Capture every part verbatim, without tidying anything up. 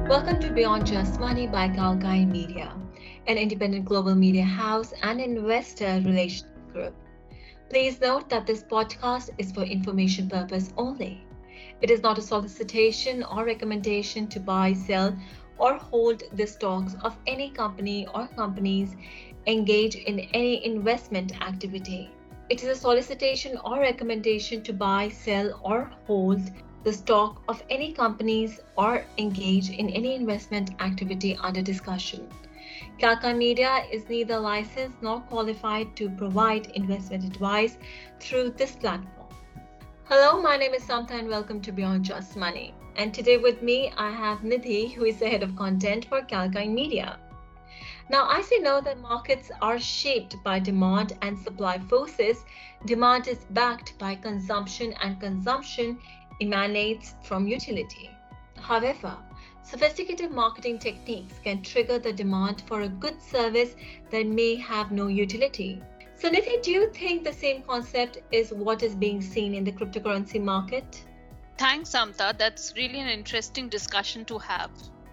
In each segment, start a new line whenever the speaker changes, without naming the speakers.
Welcome to Beyond Just Money by Kalkai Media, an independent global media house and investor relations group. Please note that this podcast is for information purpose only. It is not a solicitation or recommendation to buy, sell, or hold the stocks of any company or companies engage in any investment activity. It is a solicitation or recommendation to buy, sell, or hold the stock of any companies or engage in any investment activity under discussion. Kalkan Media is neither licensed nor qualified to provide investment advice through this platform. Hello, my name is Samta and welcome to Beyond Just Money. And today with me, I have Nidhi, who is the head of content for Kalkan Media. Now, as you know that markets are shaped by demand and supply forces, demand is backed by consumption and consumption emanates from utility. However, sophisticated marketing techniques can trigger the demand for a good service that may have no utility. So Nidhi, do you think the same concept is what is being seen in the cryptocurrency market?
Thanks, Samta. That's really an interesting discussion to have.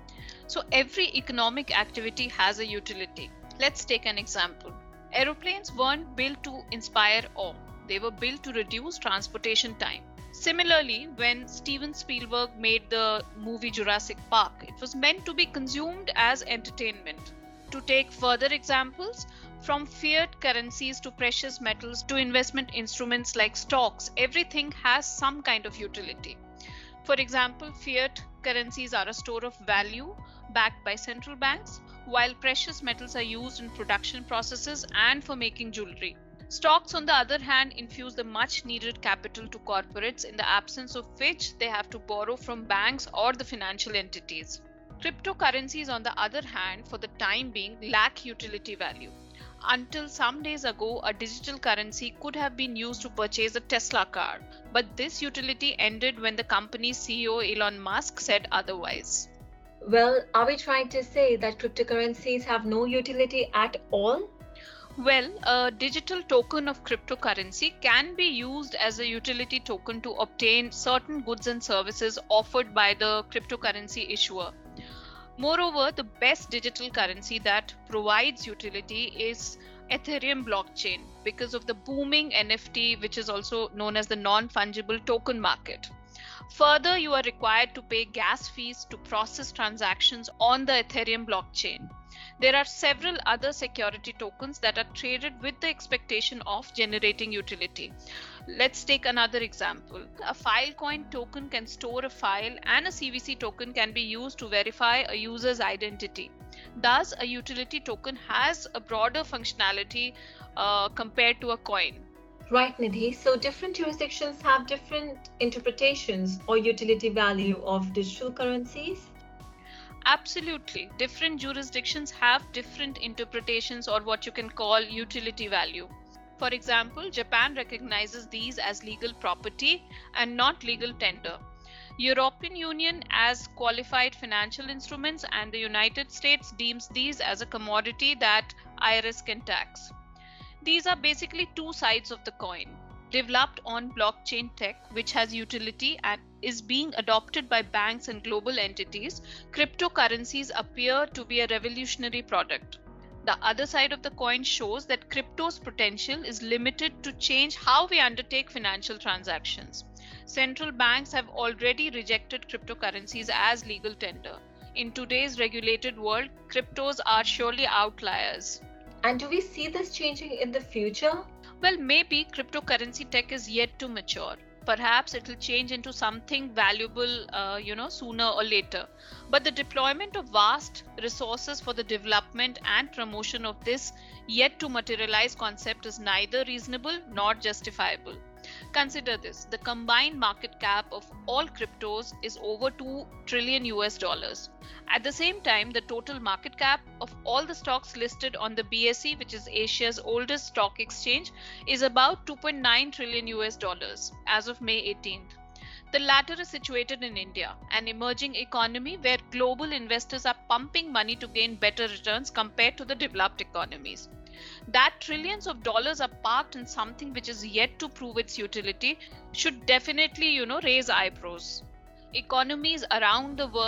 So every economic activity has a utility. Let's take an example. Aeroplanes weren't built to inspire awe. They were built to reduce transportation time. Similarly, when Steven Spielberg made the movie Jurassic Park, it was meant to be consumed as entertainment. To take further examples, from fiat currencies to precious metals to investment instruments like stocks, everything has some kind of utility. For example, fiat currencies are a store of value backed by central banks, while precious metals are used in production processes and for making jewelry. Stocks, on the other hand, infuse the much needed capital to corporates, in the absence of which they have to borrow from banks or the financial entities. Cryptocurrencies, on the other hand, for the time being, lack utility value. Until some days ago, a digital currency could have been used to purchase a Tesla car, but this utility ended when the company's C E O Elon Musk said otherwise.
Well, are we trying to say that cryptocurrencies have no utility at all?
Well, a digital token of cryptocurrency can be used as a utility token to obtain certain goods and services offered by the cryptocurrency issuer. Moreover, the best digital currency that provides utility is Ethereum blockchain because of the booming N F T, which is also known as the non-fungible token market. Further, you are required to pay gas fees to process transactions on the Ethereum blockchain. There are several other security tokens that are traded with the expectation of generating utility. Let's take another example. A Filecoin token can store a file, and a C V C token can be used to verify a user's identity. Thus, a utility token has a broader functionality uh, compared to a coin.
Right, Nidhi. So different jurisdictions have different interpretations or utility value of digital currencies?
Absolutely. Different jurisdictions have different interpretations or what you can call utility value. For example, Japan recognizes these as legal property and not legal tender. European Union as qualified financial instruments, and the United States deems these as a commodity that I R S can tax. These are basically two sides of the coin. Developed on blockchain tech, which has utility and is being adopted by banks and global entities, cryptocurrencies appear to be a revolutionary product. The other side of the coin shows that crypto's potential is limited to change how we undertake financial transactions. Central banks have already rejected cryptocurrencies as legal tender. In today's regulated world, cryptos are surely outliers.
And do we see this changing in the future?
Well, maybe cryptocurrency tech is yet to mature. Perhaps it will change into something valuable, uh, you know, sooner or later. But the deployment of vast resources for the development and promotion of this yet to materialize concept is neither reasonable nor justifiable. Consider this: the combined market cap of all cryptos is over two trillion U S dollars. At the same time, the total market cap of all the stocks listed on the B S E, which is Asia's oldest stock exchange, is about two point nine trillion U S dollars as of May eighteenth. The latter is situated in India, an emerging economy where global investors are pumping money to gain better returns compared to the developed economies. That trillions of dollars are parked in something which is yet to prove its utility should definitely, you know, raise eyebrows. Economies around the world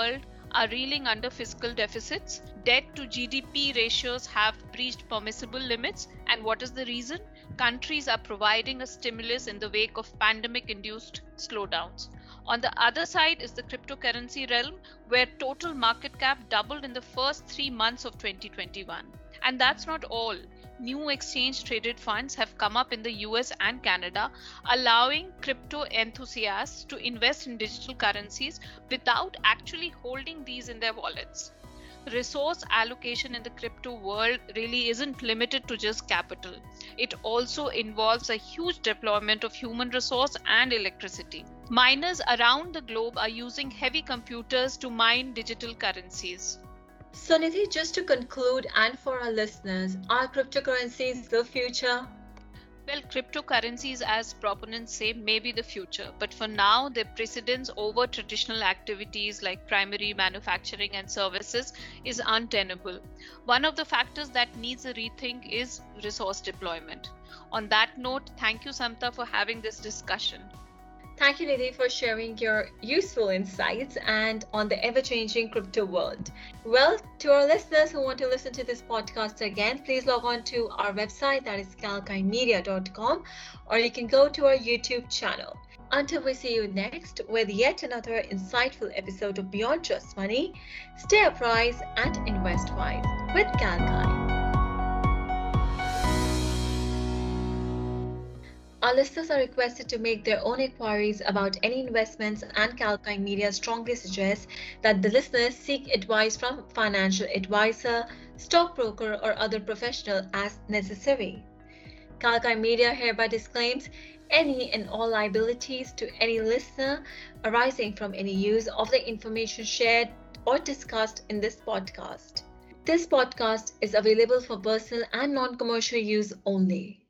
are reeling under fiscal deficits. Debt to G D P ratios have breached permissible limits. And what is the reason? Countries are providing a stimulus in the wake of pandemic-induced slowdowns. On the other side is the cryptocurrency realm, where total market cap doubled in the first three months of twenty twenty-one. And that's not all. New exchange-traded funds have come up in the U S and Canada, allowing crypto enthusiasts to invest in digital currencies without actually holding these in their wallets. Resource allocation in the crypto world really isn't limited to just capital. It also involves a huge deployment of human resource and electricity. Miners around the globe are using heavy computers to mine digital currencies.
So Nidhi, just to conclude, and for our listeners, are cryptocurrencies the future?
Well, cryptocurrencies, as proponents say, may be the future, but for now, their precedence over traditional activities like primary manufacturing and services is untenable. One of the factors that needs a rethink is resource deployment. On that note, thank you, Samta, for having this discussion.
Thank you, Nidhi, for sharing your useful insights and on the ever-changing crypto world. Well, to our listeners who want to listen to this podcast again, please log on to our website, that is kalkai media dot com, or you can go to our YouTube channel. Until we see you next with yet another insightful episode of Beyond Just Money, stay apprised and invest wise with Kalkai. Our listeners are requested to make their own inquiries about any investments, and Kalkai Media strongly suggests that the listeners seek advice from financial advisor, stockbroker, or other professional as necessary. Kalkai Media hereby disclaims any and all liabilities to any listener arising from any use of the information shared or discussed in this podcast. This podcast is available for personal and non-commercial use only.